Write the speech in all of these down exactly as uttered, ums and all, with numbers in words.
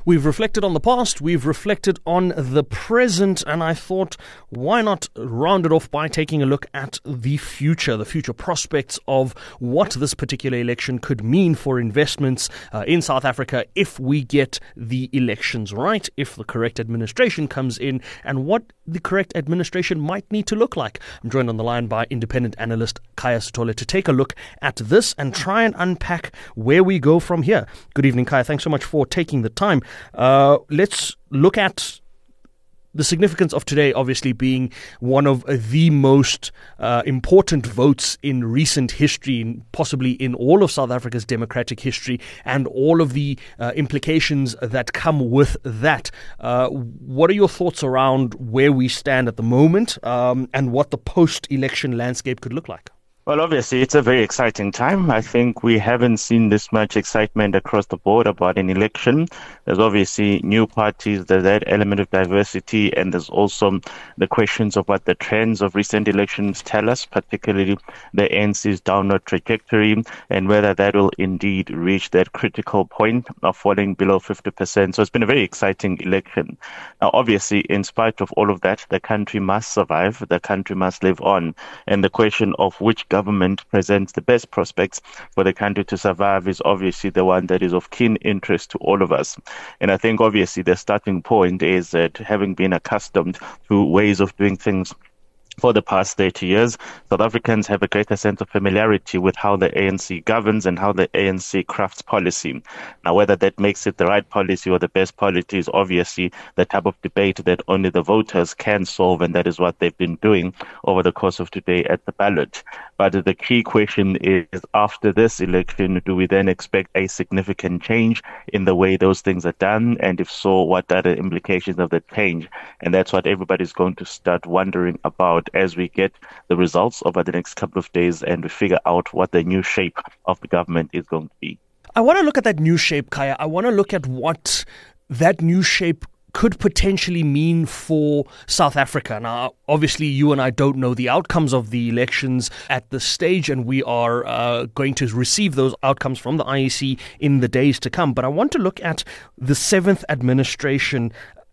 We've reflected on the past, we've reflected on the present, and I thought, why not round it off by taking a look at the future, the future prospects of what this particular election could mean for investments uh, in South Africa if we get the elections right, if the correct administration comes in, and what the correct administration might need to look like. I'm joined on the line by independent analyst Khaya Sithole to take a look at this and try and unpack where we go from here. Good evening, Khaya. Thanks so much for taking the time. Uh, let's look at the significance of today, obviously being one of the most uh, important votes in recent history, possibly in all of South Africa's democratic history, and all of the uh, implications that come with that. Uh, what are your thoughts around where we stand at the moment um, and what the post-election landscape could look like? Well, obviously, it's a very exciting time. I think we haven't seen this much excitement across the board about an election. There's obviously new parties, there's that element of diversity, and there's also the questions of what the trends of recent elections tell us, particularly the A N C's downward trajectory, and whether that will indeed reach that critical point of falling below fifty percent. So it's been a very exciting election. Now, obviously, in spite of all of that, the country must survive, the country must live on, and the question of which government presents the best prospects for the country to survive is obviously the one that is of keen interest to all of us. And I think obviously the starting point is that having been accustomed to ways of doing things for the past thirty years, South Africans have a greater sense of familiarity with how the A N C governs and how the A N C crafts policy. Now, whether that makes it the right policy or the best policy is obviously the type of debate that only the voters can solve, and that is what they've been doing over the course of today at the ballot. But the key question is, after this election, do we then expect a significant change in the way those things are done? And if so, what are the implications of the change? And that's what everybody's going to start wondering about as we get the results over the next couple of days and we figure out what the new shape of the government is going to be. I want to look at that new shape, Khaya. I want to look at what that new shape could potentially mean for South Africa. Now, obviously, you and I don't know the outcomes of the elections at this stage, and we are uh, going to receive those outcomes from the I E C in the days to come. But I want to look at the seventh administration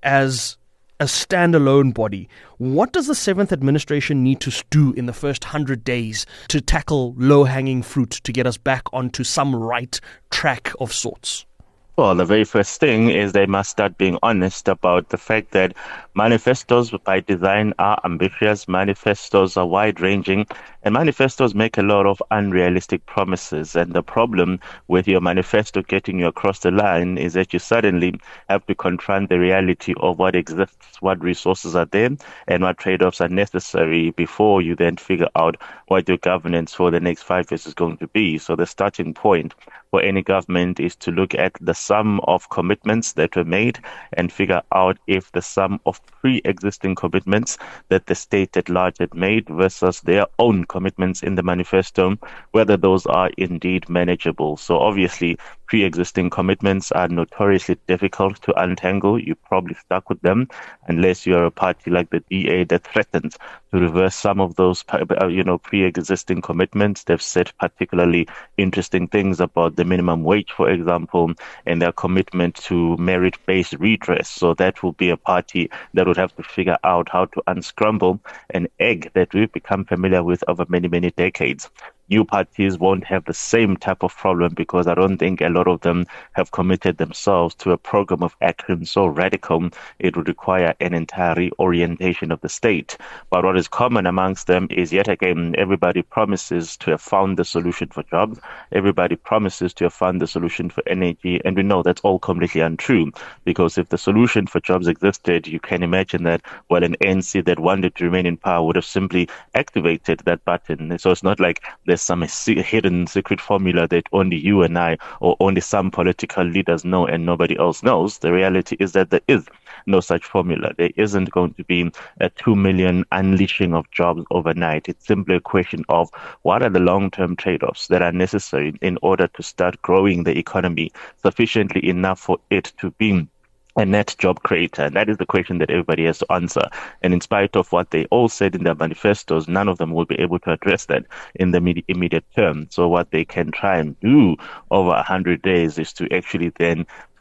as a standalone body. What does the seventh administration need to do in the first hundred days to tackle low-hanging fruit to get us back onto some right track of sorts? Well, the very first thing is they must start being honest about the fact that manifestos by design are ambitious, manifestos are wide-ranging, and manifestos make a lot of unrealistic promises. And the problem with your manifesto getting you across the line is that you suddenly have to confront the reality of what exists, what resources are there, and what trade-offs are necessary before you then figure out what your governance for the next five years is going to be. So the starting point for any government is to look at the sum of commitments that were made and figure out if the sum of pre-existing commitments that the state at large had made versus their own commitments in the manifesto, whether those are indeed manageable. So obviously, pre-existing commitments are notoriously difficult to untangle. You're probably stuck with them unless you're a party like the D A that threatens to reverse some of those, you know, pre-existing commitments. They've said particularly interesting things about the minimum wage, for example, and their commitment to merit-based redress. So that will be a party that would have to figure out how to unscramble an egg that we've become familiar with over many, many decades. New parties won't have the same type of problem because I don't think a lot of them have committed themselves to a program of action so radical it would require an entire reorientation of the state. But what is common amongst them is, yet again, everybody promises to have found the solution for jobs. Everybody promises to have found the solution for energy. And we know that's all completely untrue, because if the solution for jobs existed, you can imagine that, well, an A N C that wanted to remain in power would have simply activated that button. So it's not like there's some hidden secret formula that only you and I or only some political leaders know and nobody else knows. The reality is that there is no such formula. There isn't going to be a two million unleashing of jobs overnight. It's simply a question of what are the long-term trade-offs that are necessary in order to start growing the economy sufficiently enough for it to be a net job creator? And that is the question that everybody has to answer. And in spite of what they all said in their manifestos, none of them will be able to address that in the immediate term. So what they can try and do over one hundred days is to actually then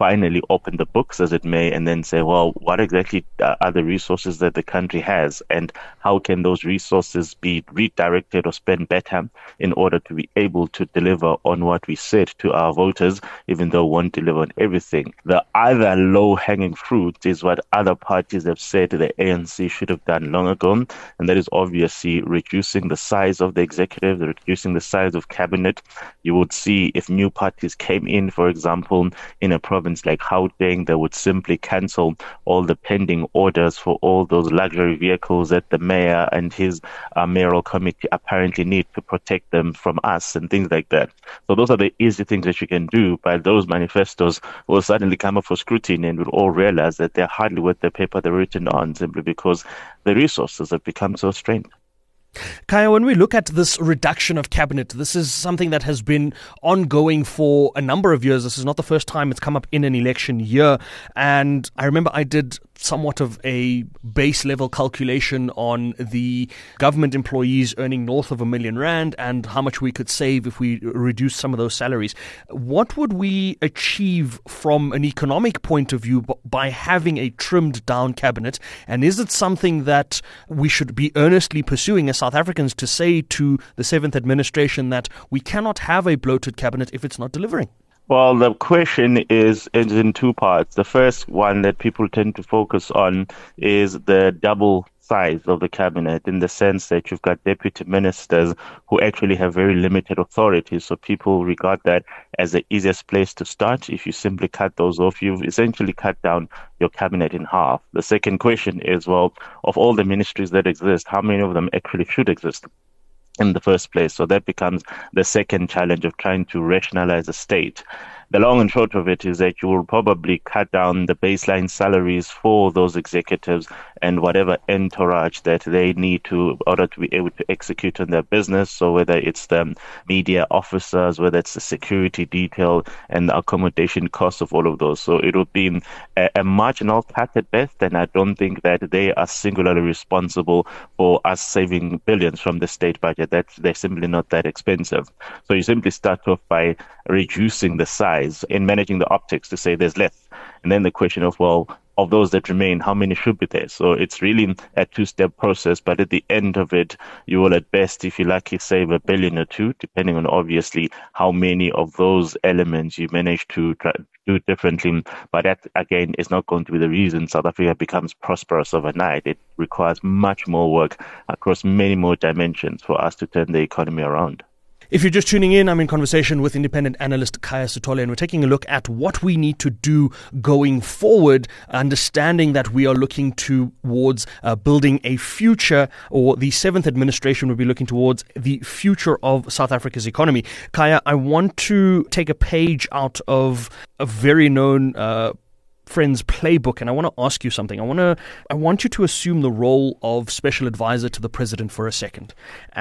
finally open the books, as it may, and then say, well, what exactly are the resources that the country has, and how can those resources be redirected or spent better in order to be able to deliver on what we said to our voters, even though we won't deliver on everything. The other low-hanging fruit is what other parties have said the A N C should have done long ago, and that is obviously reducing the size of the executive, reducing the size of cabinet. You would see if new parties came in, for example, in a province like Gauteng, they would simply cancel all the pending orders for all those luxury vehicles that the mayor and his uh, mayoral committee apparently need to protect them from us and things like that. So those are the easy things that you can do, but those manifestos will suddenly come up for scrutiny, and we'll all realize that they're hardly worth the paper they're written on, simply because the resources have become so strained. Khaya, when we look at this reduction of cabinet, this is something that has been ongoing for a number of years. This is not the first time it's come up in an election year. And I remember I did somewhat of a base level calculation on the government employees earning north of a million rand and how much we could save if we reduce some of those salaries. What would we achieve from an economic point of view by having a trimmed down cabinet? And is it something that we should be earnestly pursuing as South Africans to say to the seventh administration that we cannot have a bloated cabinet if it's not delivering? Well, the question is, is in two parts. The first one that people tend to focus on is the double size of the cabinet, in the sense that you've got deputy ministers who actually have very limited authority. So people regard that as the easiest place to start. If you simply cut those off, you've essentially cut down your cabinet in half. The second question is, well, of all the ministries that exist, how many of them actually should exist in the first place? So that becomes the second challenge of trying to rationalize a state. The long and short of it is that you will probably cut down the baseline salaries for those executives and whatever entourage that they need to in order to be able to execute on their business. So whether it's the media officers, whether it's the security detail and the accommodation costs of all of those. So it will be a, a marginal cut at best, and I don't think that they are singularly responsible for us saving billions from the state budget. That they're simply not that expensive. So you simply start off by reducing the size in managing the optics to say there's less. And then the question of, well, of those that remain, how many should be there? So it's really a two-step process, but at the end of it, you will at best, if you're lucky, save a billion or two, depending on obviously how many of those elements you manage to try, do differently. But that, again, is not going to be the reason South Africa becomes prosperous overnight. It requires much more work across many more dimensions for us to turn the economy around. If you're just tuning in, I'm in conversation with independent analyst Khaya Sithole, and we're taking a look at what we need to do going forward, understanding that we are looking towards uh, building a future, or the seventh administration will be looking towards the future of South Africa's economy. Khaya, I want to take a page out of a very known uh, Friends playbook, and I want to ask you something. I want to I want you to assume the role of special advisor to the president for a second.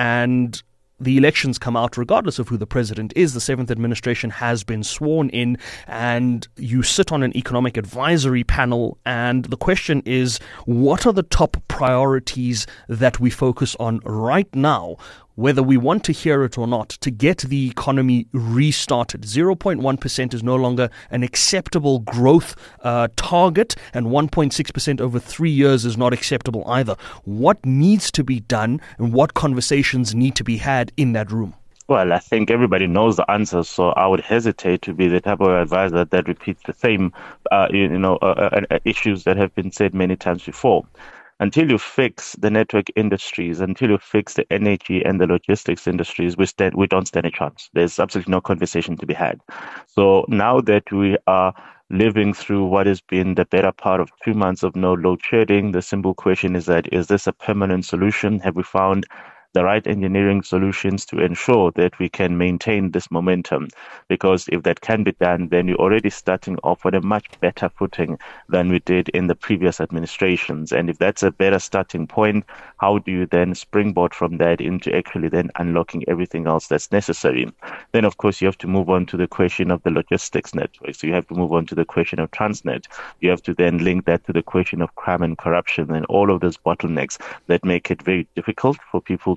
And the elections come out regardless of who the president is. The seventh administration has been sworn in, and you sit on an economic advisory panel. And the question is, what are the top priorities that we focus on right now, whether we want to hear it or not, to get the economy restarted? zero point one percent is no longer an acceptable growth uh, target, and one point six percent over three years is not acceptable either. What needs to be done, and what conversations need to be had in that room? Well, I think everybody knows the answer, so I would hesitate to be the type of advisor that repeats the same uh, you know, uh, uh, issues that have been said many times before. Until you fix the network industries, until you fix the energy and the logistics industries, we stand, we don't stand a chance. There's absolutely no conversation to be had. So now that we are living through what has been the better part of two months of no load shedding, the simple question is that, is this a permanent solution? Have we found the right engineering solutions to ensure that we can maintain this momentum? Because if that can be done, then you're already starting off on a much better footing than we did in the previous administrations. And if that's a better starting point, how do you then springboard from that into actually then unlocking everything else that's necessary? Then, of course, you have to move on to the question of the logistics network. So you have to move on to the question of Transnet. You have to then link that to the question of crime and corruption and all of those bottlenecks that make it very difficult for people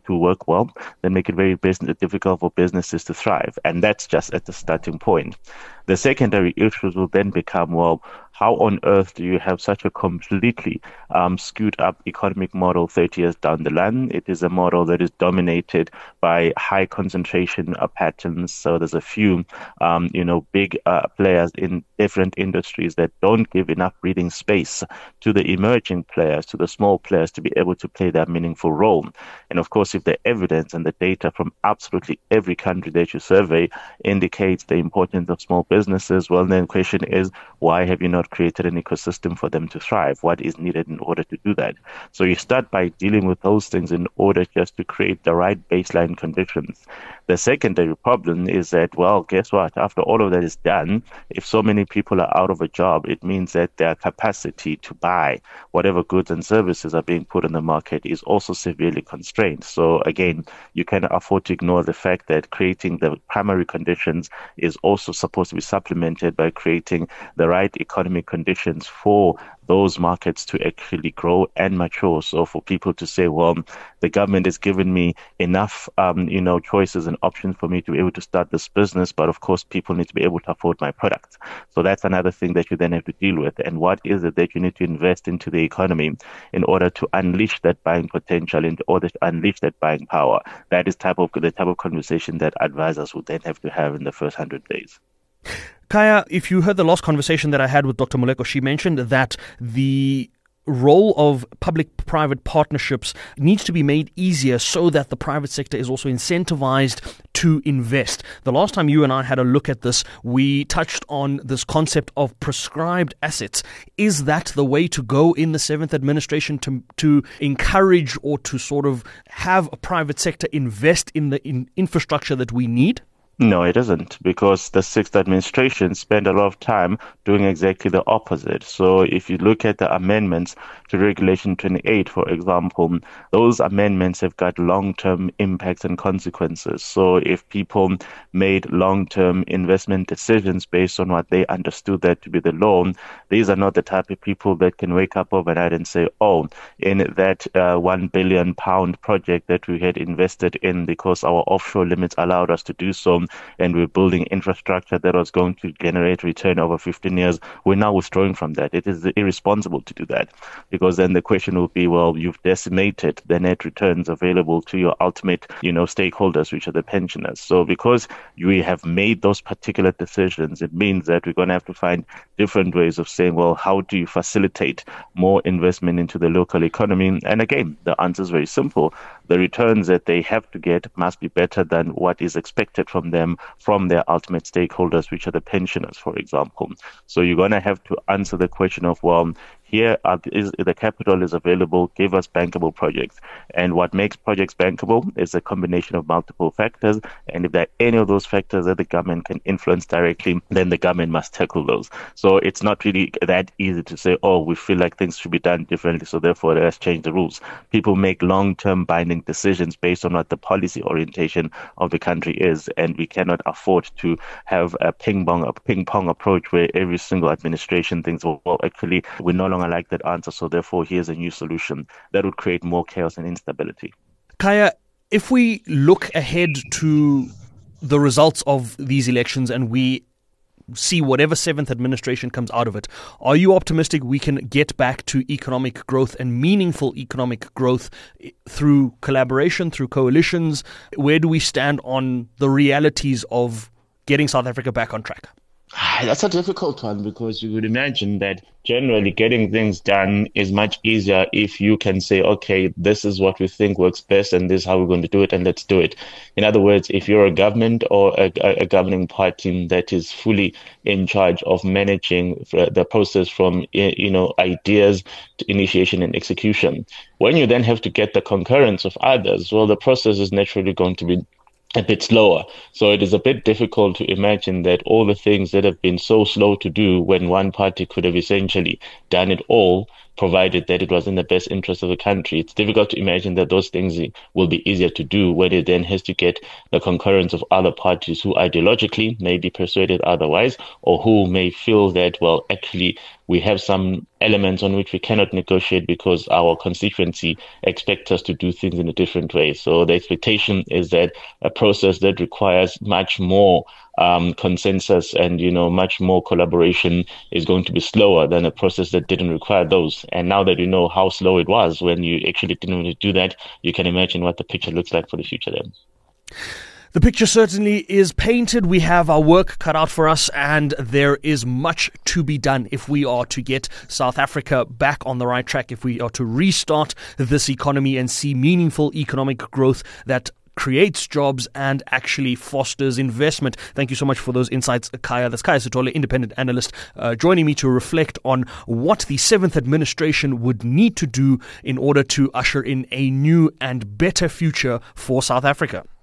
to work well, then make it very business, difficult for businesses to thrive. And that's just at the starting point. The secondary issues will then become, well, how on earth do you have such a completely um, skewed up economic model thirty years down the line? It is a model that is dominated by high concentration uh, patterns. So there's a few, um, you know, big uh, players in different industries that don't give enough breathing space to the emerging players, to the small players to be able to play their meaningful role. And of course, if the evidence and the data from absolutely every country that you survey indicates the importance of small businesses, well, then the question is, why have you not created an ecosystem for them to thrive? What is needed in order to do that? So you start by dealing with those things in order just to create the right baseline conditions. The secondary problem is that, well, guess what? After all of that is done, if so many people are out of a job, it means that their capacity to buy whatever goods and services are being put on the market is also severely constrained. So again, you cannot afford to ignore the fact that creating the primary conditions is also supposed to be supplemented by creating the right economic conditions for those markets to actually grow and mature. So for people to say, well, the government has given me enough, um, you know, choices and options for me to be able to start this business, but of course people need to be able to afford my product. So that's another thing that you then have to deal with. And what is it that you need to invest into the economy in order to unleash that buying potential, in order to unleash that buying power? That is type of the type of conversation that advisors would then have to have in the first hundred days. Khaya, if you heard the last conversation that I had with Doctor Moleko, she mentioned that the role of public-private partnerships needs to be made easier so that the private sector is also incentivized to invest. The last time you and I had a look at this, we touched on this concept of prescribed assets. Is that the way to go in the seventh administration to to encourage or to sort of have a private sector invest in the in infrastructure that we need? No, it isn't, because the sixth administration spent a lot of time doing exactly the opposite. So if you look at the amendments to Regulation twenty-eight, for example, those amendments have got long-term impacts and consequences. So if people made long-term investment decisions based on what they understood that to be the law, these are not the type of people that can wake up overnight and say, oh, in that uh, one billion pound project that we had invested in because our offshore limits allowed us to do so, and we're building infrastructure that was going to generate return over fifteen years, we're now withdrawing from that. It is irresponsible to do that, because then the question will be, well, you've decimated the net returns available to your ultimate, you know, stakeholders, which are the pensioners. So because we have made those particular decisions, it means that we're going to have to find different ways of saying, well, how do you facilitate more investment into the local economy? And again, the answer is very simple. The returns that they have to get must be better than what is expected from them, from their ultimate stakeholders, which are the pensioners, for example. So you're going to have to answer the question of, well, here are, is, the capital is available, give us bankable projects. And what makes projects bankable is a combination of multiple factors. And if there are any of those factors that the government can influence directly, then the government must tackle those. So it's not really that easy to say, oh, we feel like things should be done differently, so therefore let's change the rules. People make long-term binding decisions based on what the policy orientation of the country is. And we cannot afford to have a ping-pong, a ping-pong approach where every single administration thinks, well, well actually, we're no longer like that answer, so therefore here's a new solution. That would create more chaos and instability. Khaya, if we look ahead to the results of these elections and we see whatever seventh administration comes out of it, are you optimistic we can get back to economic growth and meaningful economic growth through collaboration, through coalitions? Where do we stand on the realities of getting South Africa back on track? That's a difficult one, because you would imagine that generally getting things done is much easier if you can say, okay, this is what we think works best and this is how we're going to do it, and let's do it. In other words, if you're a government or a, a governing party that is fully in charge of managing the process from, you know, ideas to initiation and execution, when you then have to get the concurrence of others, well, the process is naturally going to be a bit slower. So it is a bit difficult to imagine that all the things that have been so slow to do when one party could have essentially done it all provided that it was in the best interest of the country. It's difficult to imagine that those things will be easier to do when it then has to get the concurrence of other parties who ideologically may be persuaded otherwise, or who may feel that, well, actually, we have some elements on which we cannot negotiate because our constituency expects us to do things in a different way. So the expectation is that a process that requires much more um, consensus and, you know, much more collaboration is going to be slower than a process that didn't require those. And now that you know how slow it was when you actually didn't want to do that, you can imagine what the picture looks like for the future then. The picture certainly is painted. We have our work cut out for us, and there is much to be done if we are to get South Africa back on the right track, if we are to restart this economy and see meaningful economic growth that creates jobs and actually fosters investment. Thank you so much for those insights, Khaya. That's Khaya Sithole, independent analyst, uh, joining me to reflect on what the seventh administration would need to do in order to usher in a new and better future for South Africa.